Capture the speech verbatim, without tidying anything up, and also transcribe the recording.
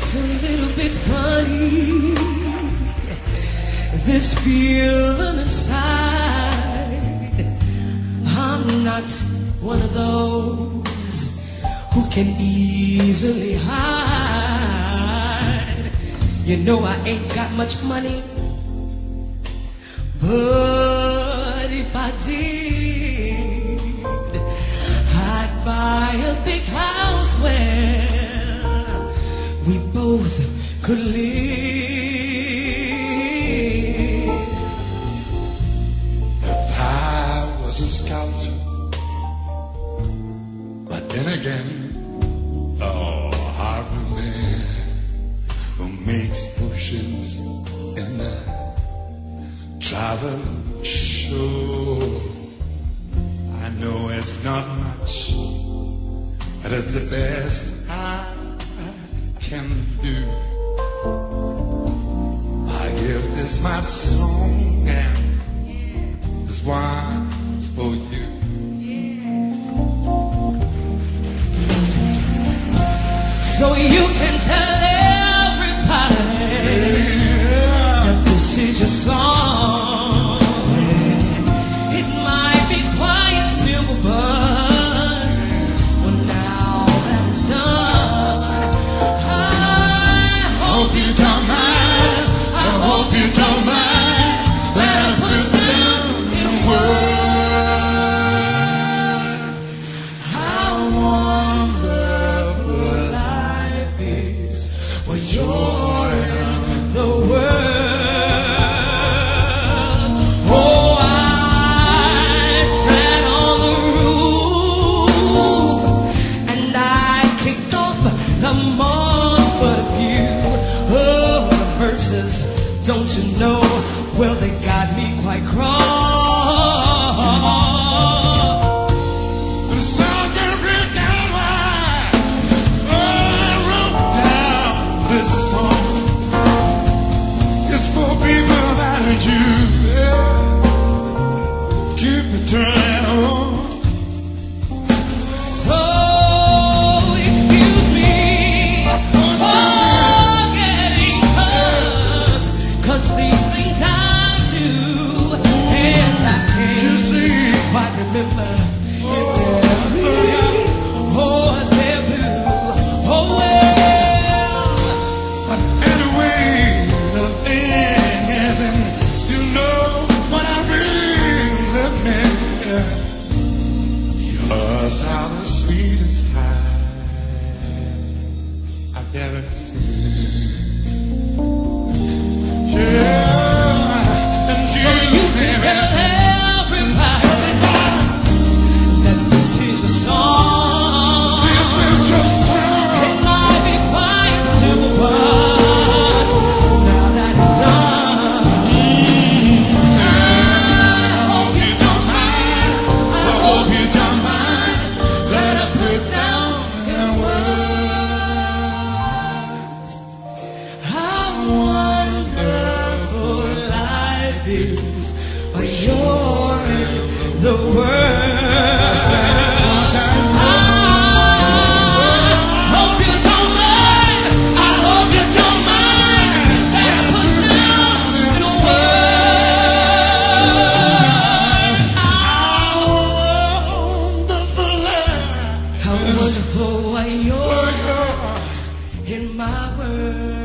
It's a little bit funny, this feeling inside. I'm not one of those who can easily hide. You know I ain't got much money, but if I did, I'd buy a big house where we both could live. If I was a scout, but then again, oh, highwayman who makes potions in the travel show. I know it's not much, but it's the best I can do. I give this my song, and this one's for you. So you can tell everybody that this is your song. It might be quiet, simple, but well, now that it's done, Hope you don't mind, I hope you don't mind that I put down in words how wonderful life is when you're in the world. Oh, I sat on the roof and I kicked off the moss, but a few of the verses, don't you know? Well, they got me quite cross. the song that written down why I wrote down this song. It's for people that you yeah, keep me turning on. So excuse me for getting cuss, 'cause these things I do, and I You can't see, quite remember if oh, they're green or they're blue. Oh well, but anyway, the thing is, and you know what I really meant. Yours are the sweetest eyes I've ever seen. Yeah, and so you can tell everybody that this is a song. this is your song. It might be quiet, simple, but now that it's done, I hope You don't mind, I hope you don't mind that I put down in words how wonderful life is when you're in the world. I hope you don't mind. I hope you don't mind that I put down in words. How wonderful life How is wonderful when you're when you're in my world.